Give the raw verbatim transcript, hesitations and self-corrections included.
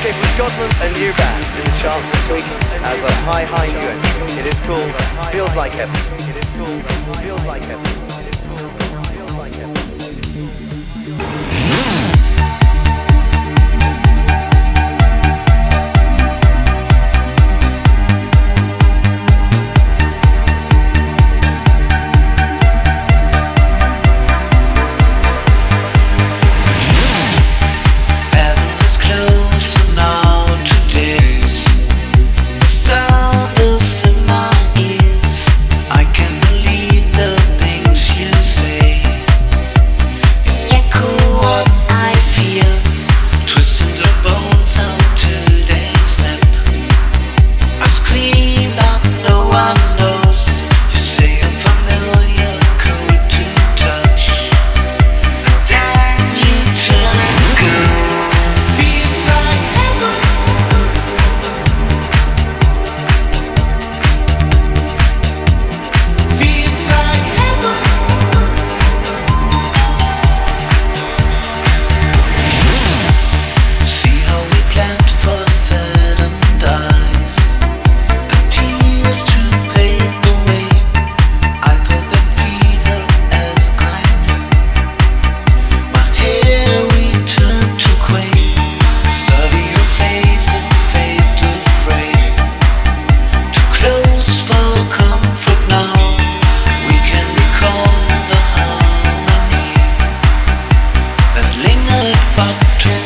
Okay, from Scotland, a new band in the charts this week as a high, high new entry. It is called Feels Like Heaven. It is called Feels Like Heaven. It is called Feels Like Heaven. But